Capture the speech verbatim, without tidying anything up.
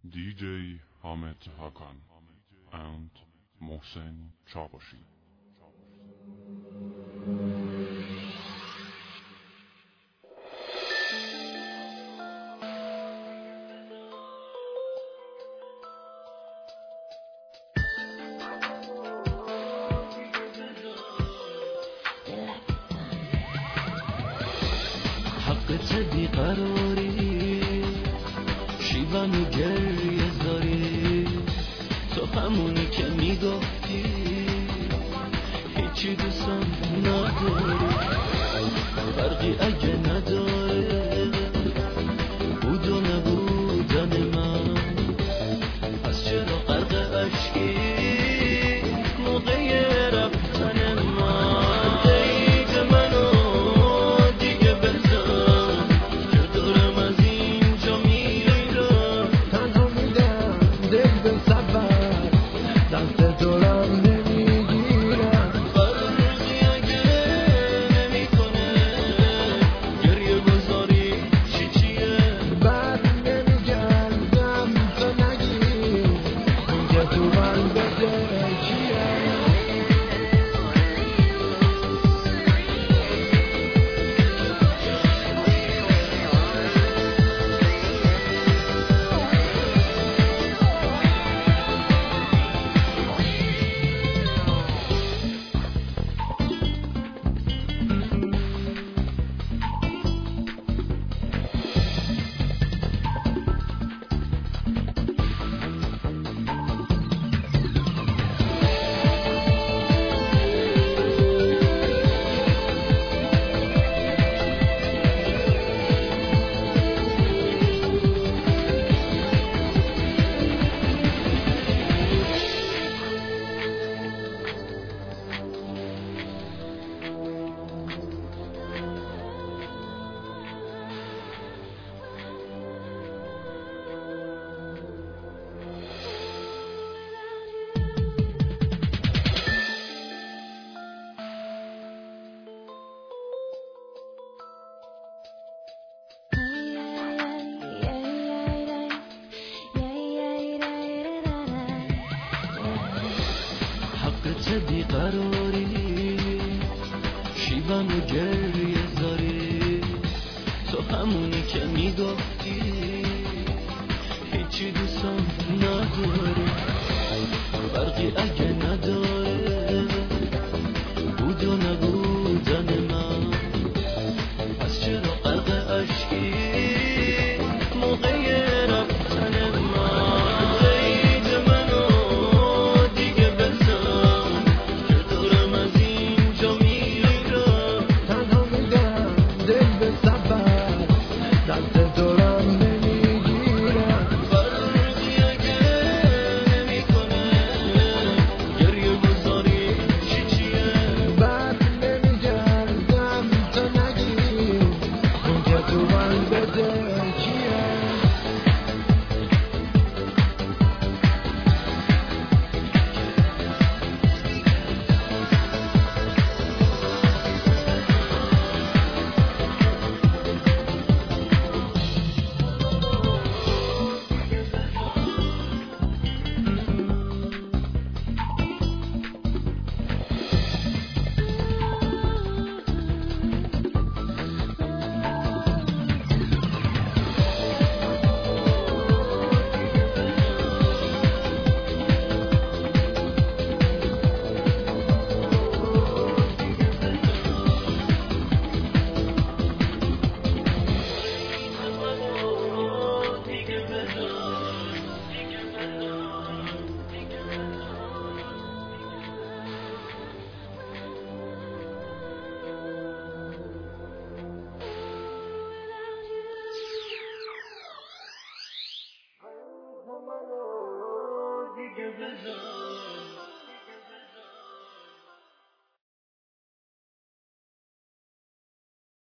دی جی حامد Hakan and محسن چاوشی. حقت بیقراری شیون گریه زاری، تو همونی که میگفتی هیچی دوستم نداری، فرقی اگه نداره بود و نبودن من، پس چرا غرق اشکی موقع رفتن من؟ بیقراری شیون و گریه زاری، تو همونی که میگفتی هیچی دوستم نداری، فرقی اگه نداره بود و نبودن من، پس چرا غرق اشکی موقع رفتن من؟ Give it up.